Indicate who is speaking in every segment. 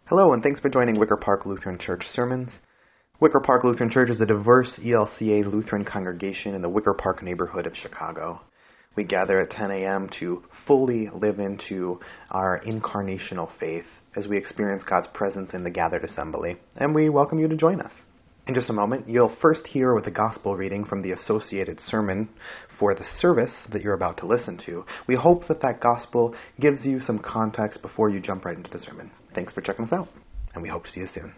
Speaker 1: Hello, and thanks for joining Wicker Park Lutheran Church Sermons. Wicker Park Lutheran Church is a diverse ELCA Lutheran congregation in the Wicker Park neighborhood of Chicago. We gather at 10 a.m. to fully live into our incarnational faith as we experience God's presence in the gathered assembly, and we welcome you to join us. In just a moment, you'll first hear with a gospel reading from the associated sermon for the service that you're about to listen to. We hope that gospel gives you some context before you jump right into the sermon. Thanks for checking us out, and we hope to see you soon.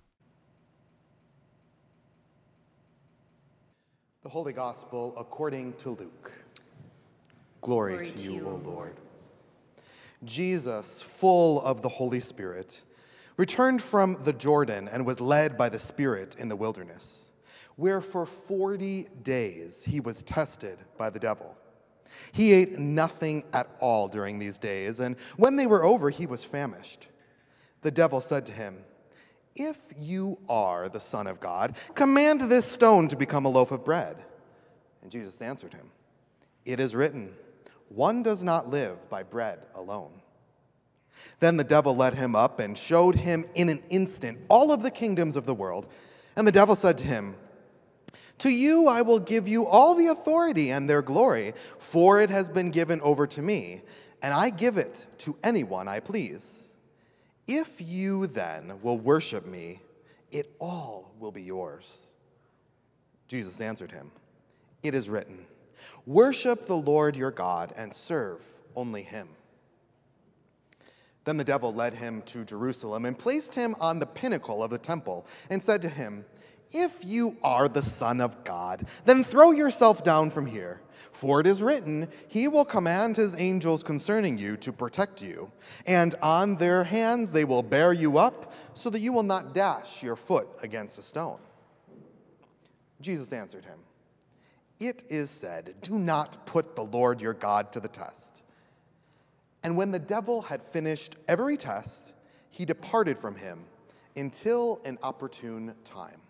Speaker 2: The Holy Gospel according to Luke. Glory to you, O Lord. Jesus, full of the Holy Spirit, returned from the Jordan and was led by the Spirit in the wilderness, where for 40 days he was tested by the devil. He ate nothing at all during these days, and when they were over, he was famished. The devil said to him, "If you are the Son of God, command this stone to become a loaf of bread." And Jesus answered him, "It is written, one does not live by bread alone." Then the devil led him up and showed him in an instant all of the kingdoms of the world. And the devil said to him, "To you I will give you all the authority and their glory, for it has been given over to me, and I give it to anyone I please. If you then will worship me, it all will be yours." Jesus answered him, "It is written, worship the Lord your God and serve only him." Then the devil led him to Jerusalem and placed him on the pinnacle of the temple and said to him, "If you are the Son of God, then throw yourself down from here. For it is written, he will command his angels concerning you to protect you, and on their hands they will bear you up so that you will not dash your foot against a stone." Jesus answered him, "It is said, do not put the Lord your God to the test." And when the devil had finished every test, he departed from him until an opportune time.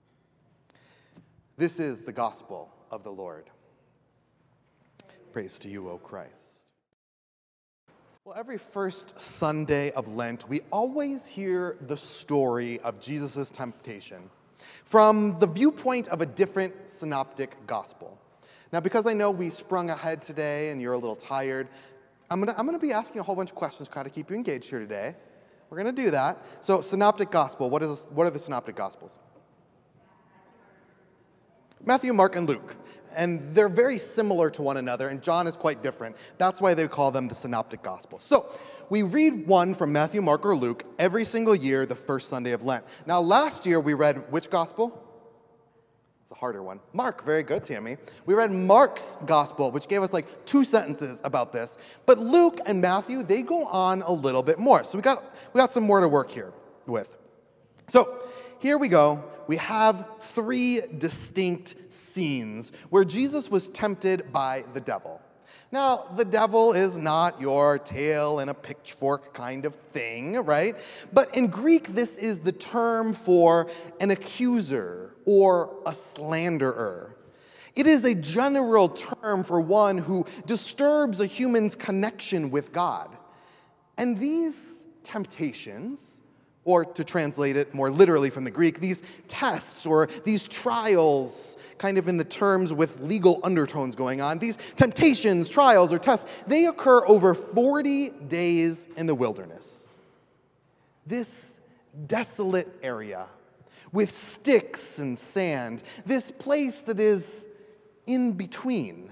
Speaker 2: This is the gospel of the Lord. Praise to you, O Christ. Well, every first Sunday of Lent, we always hear the story of Jesus' temptation from the viewpoint of a different synoptic gospel. Now, because I know we sprung ahead today and you're a little tired, I'm gonna be asking a whole bunch of questions to kind of keep you engaged here today. We're gonna do that. So, synoptic gospel, what are the synoptic gospels? Matthew, Mark, and Luke. And they're very similar to one another, and John is quite different. That's why they call them the synoptic gospels. So, we read one from Matthew, Mark, or Luke every single year, the first Sunday of Lent. Now, last year we read which gospel? It's a harder one. Mark, very good, Tammy. We read Mark's gospel, which gave us like 2 sentences about this. But Luke and Matthew, they go on a little bit more. So we got some more to work here with. So here we go. We have 3 distinct scenes where Jesus was tempted by the devil. Now, the devil is not your tail and a pitchfork kind of thing, right? But in Greek, this is the term for an accuser or a slanderer. It is a general term for one who disturbs a human's connection with God. And these temptations, or to translate it more literally from the Greek, these tests or these trials, kind of in the terms with legal undertones going on, these temptations, trials, or tests, they occur over 40 days in the wilderness. This desolate area with sticks and sand, this place that is in between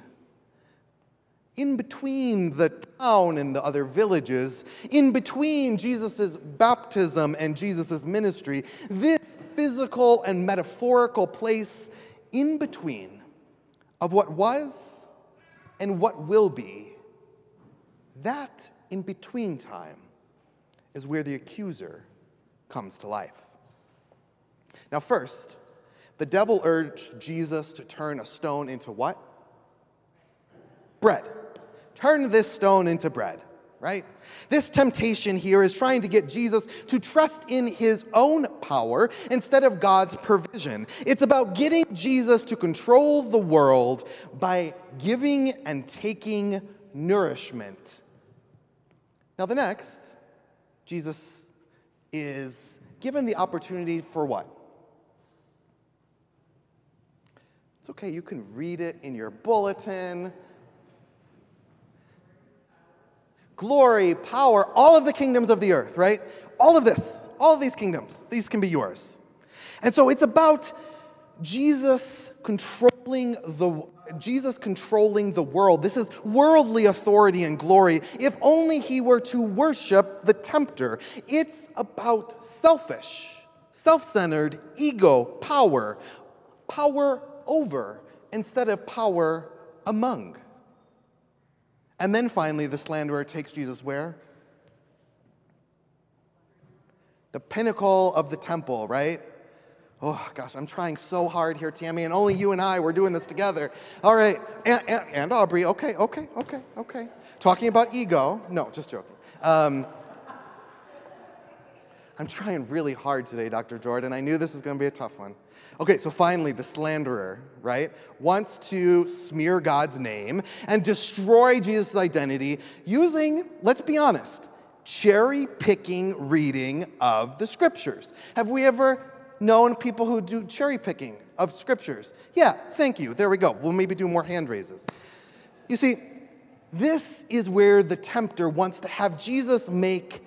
Speaker 2: the town and the other villages, in between Jesus' baptism and Jesus' ministry, this physical and metaphorical place in between of what was and what will be, that in between time is where the accuser comes to life. Now first, the devil urged Jesus to turn a stone into what? Bread. Turn this stone into bread, right? This temptation here is trying to get Jesus to trust in his own power instead of God's provision. It's about getting Jesus to control the world by giving and taking nourishment. Now the next, Jesus is given the opportunity for what? It's okay, you can read it in your bulletin. Glory, power, all of the kingdoms of the earth, right? All of this, all of these kingdoms, these can be yours. And so it's about Jesus controlling the world. This is worldly authority and glory. If only he were to worship the tempter. It's about selfish, self-centered ego, power over instead of power among. And then finally, the slanderer takes Jesus where? The pinnacle of the temple, right? Oh, gosh, I'm trying so hard here, Tammy, and only you and I, we're doing this together. All right, and Aubrey, okay. Talking about ego. No, just joking. I'm trying really hard today, Dr. Jordan. I knew this was going to be a tough one. Okay, so finally, the slanderer, right, wants to smear God's name and destroy Jesus' identity using, let's be honest, cherry-picking reading of the scriptures. Have we ever known people who do cherry-picking of scriptures? Yeah, thank you. There we go. We'll maybe do more hand raises. You see, this is where the tempter wants to have Jesus make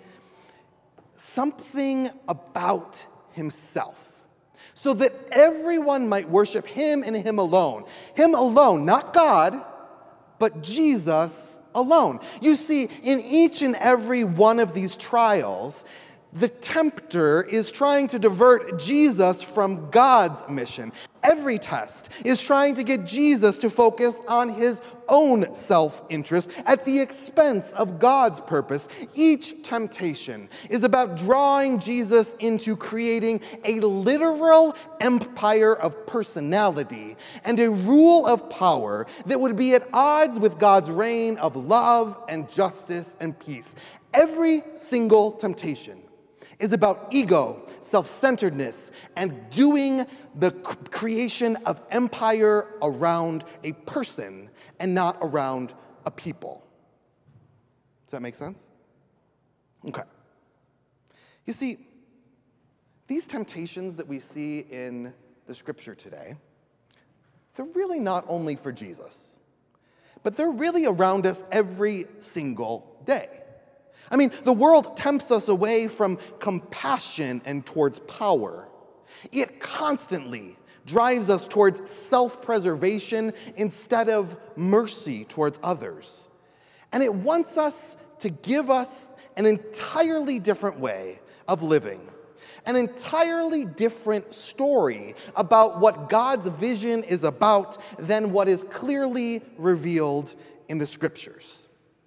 Speaker 2: something about himself, so that everyone might worship him and him alone. Him alone, not God, but Jesus alone. You see, in each and every one of these trials, the tempter is trying to divert Jesus from God's mission. Every test is trying to get Jesus to focus on his own self-interest at the expense of God's purpose. Each temptation is about drawing Jesus into creating a literal empire of personality and a rule of power that would be at odds with God's reign of love and justice and peace. Every single temptation is about ego, self-centeredness, and doing the creation of empire around a person and not around a people. Does that make sense? Okay. You see, these temptations that we see in the scripture today, they're really not only for Jesus, but they're really around us every single day. I mean, the world tempts us away from compassion and towards power. It constantly drives us towards self-preservation instead of mercy towards others. And it wants us to give us an entirely different way of living, an entirely different story about what God's vision is about than what is clearly revealed in the scriptures.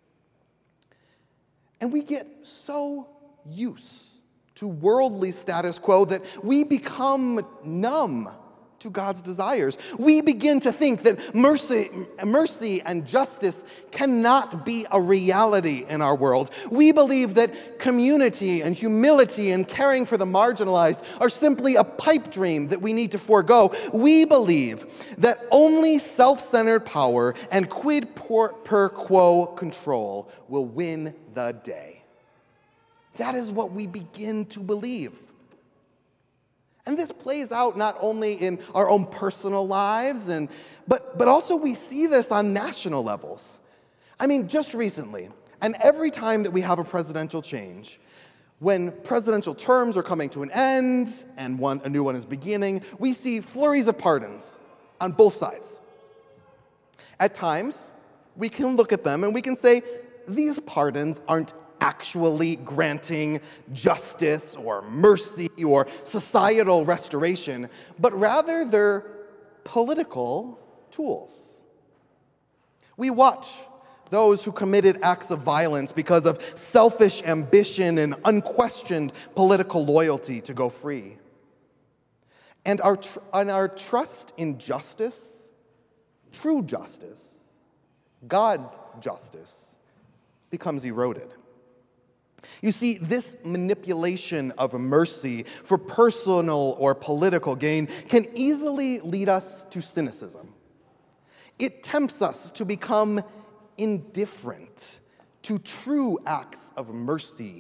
Speaker 2: And we get so used to worldly status quo that we become numb to God's desires. We begin to think that mercy and justice cannot be a reality in our world. We believe that community and humility and caring for the marginalized are simply a pipe dream that we need to forego. We believe that only self-centered power and quid pro quo control will win the day. That is what we begin to believe. And this plays out not only in our own personal lives, but also we see this on national levels. I mean, just recently, and every time that we have a presidential change, when presidential terms are coming to an end and a new one is beginning, we see flurries of pardons on both sides. At times, we can look at them and we can say, these pardons aren't actually granting justice or mercy or societal restoration, but rather they're political tools. We watch those who committed acts of violence because of selfish ambition and unquestioned political loyalty to go free. And our trust in justice, true justice, God's justice, becomes eroded. You see, this manipulation of mercy for personal or political gain can easily lead us to cynicism. It tempts us to become indifferent to true acts of mercy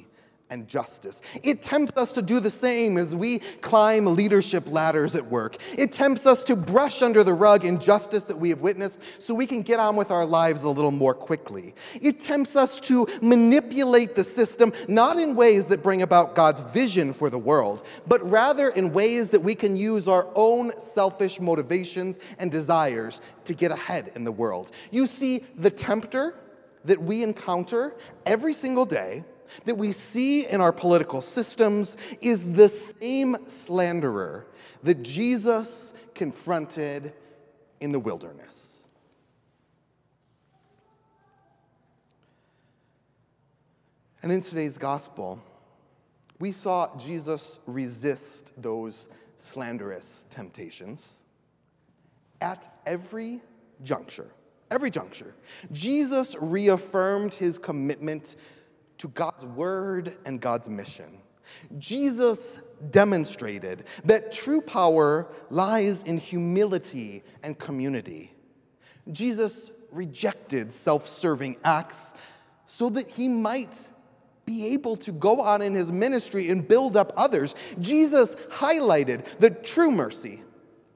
Speaker 2: and justice. It tempts us to do the same as we climb leadership ladders at work. It tempts us to brush under the rug injustice that we have witnessed so we can get on with our lives a little more quickly. It tempts us to manipulate the system, not in ways that bring about God's vision for the world, but rather in ways that we can use our own selfish motivations and desires to get ahead in the world. You see, the tempter that we encounter every single day, that we see in our political systems, is the same slanderer that Jesus confronted in the wilderness. And in today's gospel, we saw Jesus resist those slanderous temptations at every juncture. Every juncture. Jesus reaffirmed his commitment to God's word and God's mission. Jesus demonstrated that true power lies in humility and community. Jesus rejected self-serving acts so that he might be able to go on in his ministry and build up others. Jesus highlighted that true mercy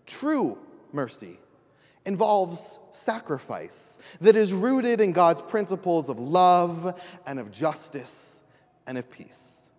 Speaker 2: involves sacrifice that is rooted in God's principles of love and of justice and of peace.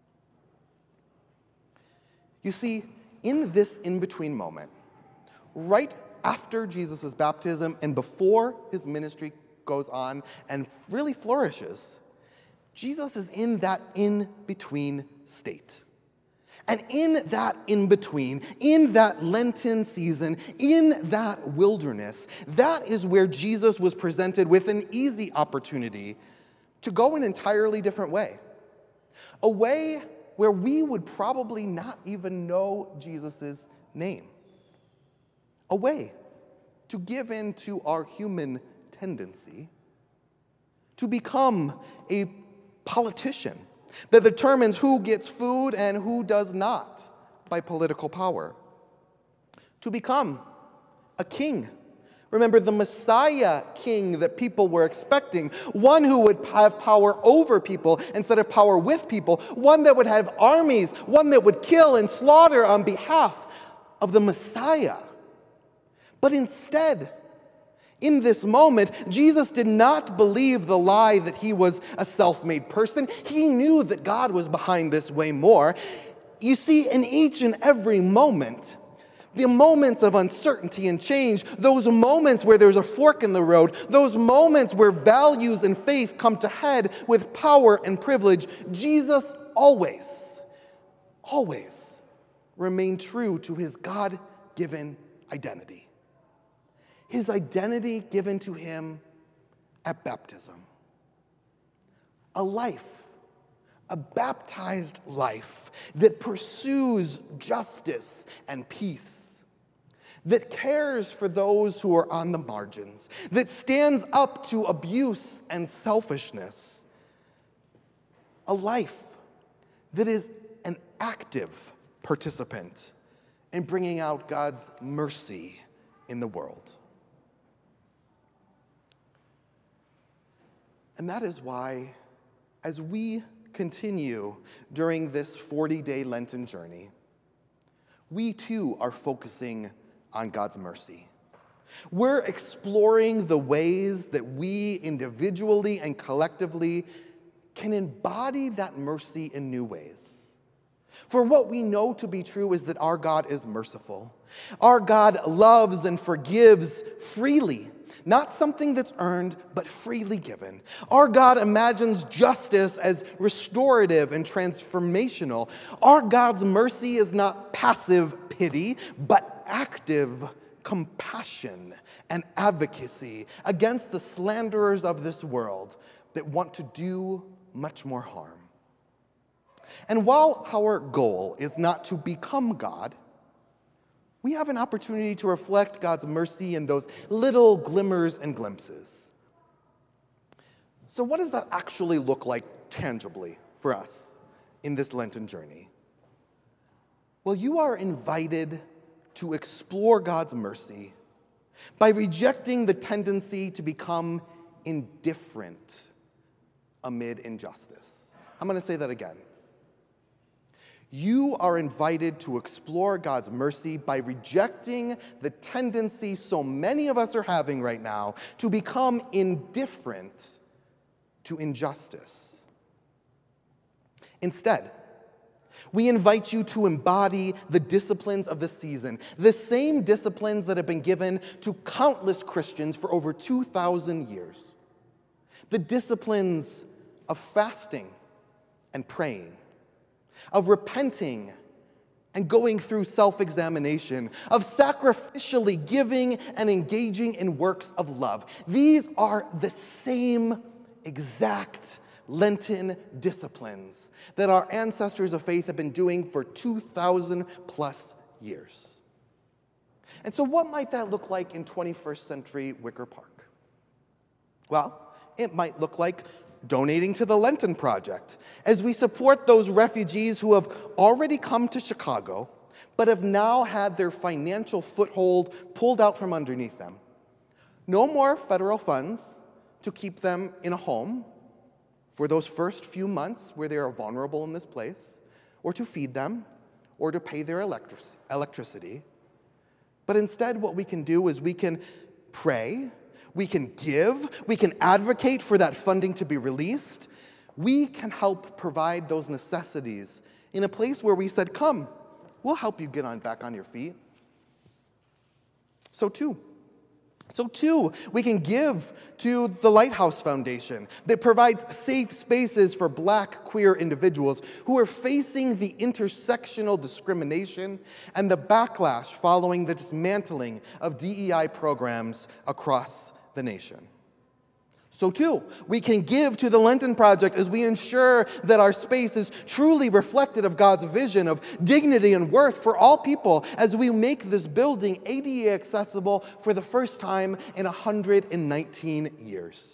Speaker 2: You see, in this in-between moment, right after Jesus' baptism and before his ministry goes on and really flourishes, Jesus is in that in-between state. And in that in-between, in that Lenten season, in that wilderness, that is where Jesus was presented with an easy opportunity to go an entirely different way. A way where we would probably not even know Jesus' name. A way to give in to our human tendency to become a politician that determines who gets food and who does not by political power. To become a king. Remember, the Messiah king that people were expecting, one who would have power over people instead of power with people, one that would have armies, one that would kill and slaughter on behalf of the Messiah. But instead, in this moment, Jesus did not believe the lie that he was a self-made person. He knew that God was behind this way more. You see, in each and every moment, the moments of uncertainty and change, those moments where there's a fork in the road, those moments where values and faith come to head with power and privilege, Jesus always remained true to his God-given identity. His identity given to him at baptism. A life, a baptized life that pursues justice and peace, that cares for those who are on the margins, that stands up to abuse and selfishness. A life that is an active participant in bringing out God's mercy in the world. And that is why, as we continue during this 40-day Lenten journey, we too are focusing on God's mercy. We're exploring the ways that we individually and collectively can embody that mercy in new ways. For what we know to be true is that our God is merciful. Our God loves and forgives freely. Not something that's earned, but freely given. Our God imagines justice as restorative and transformational. Our God's mercy is not passive pity, but active compassion and advocacy against the slanderers of this world that want to do much more harm. And while our goal is not to become God, we have an opportunity to reflect God's mercy in those little glimmers and glimpses. So what does that actually look like tangibly for us in this Lenten journey? Well, you are invited to explore God's mercy by rejecting the tendency to become indifferent amid injustice. I'm going to say that again. You are invited to explore God's mercy by rejecting the tendency so many of us are having right now to become indifferent to injustice. Instead, we invite you to embody the disciplines of the season, the same disciplines that have been given to countless Christians for over 2,000 years. The disciplines of fasting and praying, of repenting and going through self-examination, of sacrificially giving and engaging in works of love. These are the same exact Lenten disciplines that our ancestors of faith have been doing for 2,000 plus years. And so what might that look like in 21st century Wicker Park? Well, it might look like donating to the Lenten Project as we support those refugees who have already come to Chicago but have now had their financial foothold pulled out from underneath them. No more federal funds to keep them in a home for those first few months where they are vulnerable in this place, or to feed them, or to pay their electricity. But instead, what we can do is we can pray, we can give, we can advocate for that funding to be released. We can help provide those necessities in a place where we said, come, we'll help you get back on your feet. So too, we can give to the Lighthouse Foundation that provides safe spaces for Black queer individuals who are facing the intersectional discrimination and the backlash following the dismantling of DEI programs across the nation. So too, we can give to the Lenten Project as we ensure that our space is truly reflective of God's vision of dignity and worth for all people as we make this building ADA accessible for the first time in 119 years.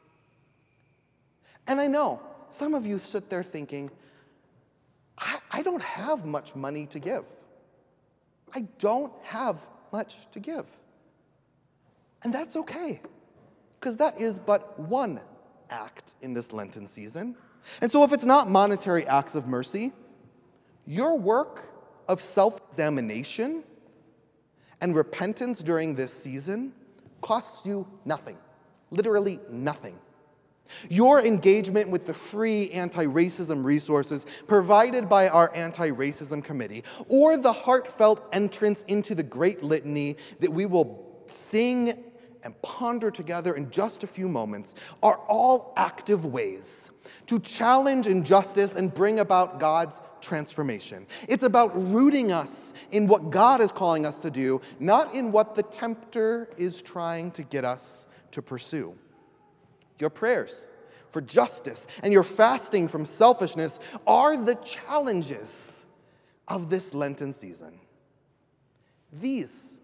Speaker 2: And I know some of you sit there thinking, I don't have much money to give. I don't have much to give. And that's okay, because that is but one act in this Lenten season. And so if it's not monetary acts of mercy, your work of self-examination and repentance during this season costs you nothing, literally nothing. Your engagement with the free anti-racism resources provided by our Anti-Racism Committee, or the heartfelt entrance into the great litany that we will sing and ponder together in just a few moments, are all active ways to challenge injustice and bring about God's transformation. It's about rooting us in what God is calling us to do, not in what the tempter is trying to get us to pursue. Your prayers for justice and your fasting from selfishness are the challenges of this Lenten season. These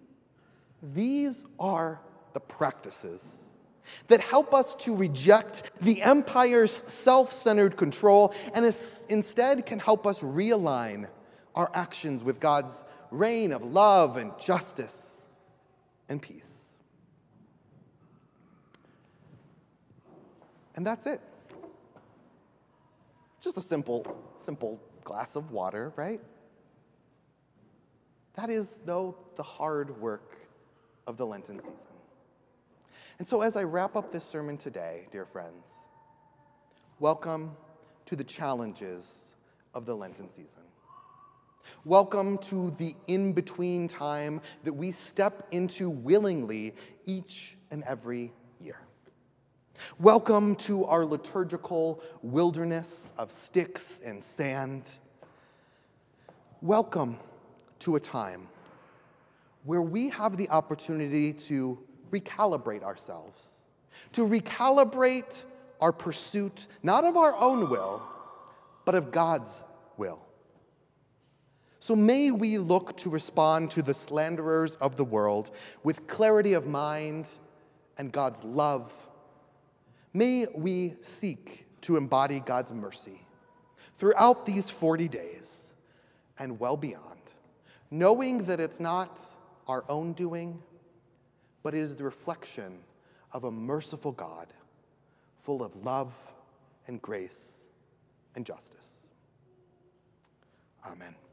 Speaker 2: are the practices that help us to reject the empire's self-centered control and instead can help us realign our actions with God's reign of love and justice and peace. And that's it. Just a simple glass of water, right? That is, though, the hard work of the Lenten season. And so as I wrap up this sermon today, dear friends, welcome to the challenges of the Lenten season. Welcome to the in-between time that we step into willingly each and every year. Welcome to our liturgical wilderness of sticks and sand. Welcome to a time where we have the opportunity to recalibrate ourselves, to recalibrate our pursuit, not of our own will, but of God's will. So may we look to respond to the slanderers of the world with clarity of mind and God's love. May we seek to embody God's mercy throughout these 40 days and well beyond, knowing that it's not our own doing, but it is the reflection of a merciful God, full of love and grace and justice. Amen.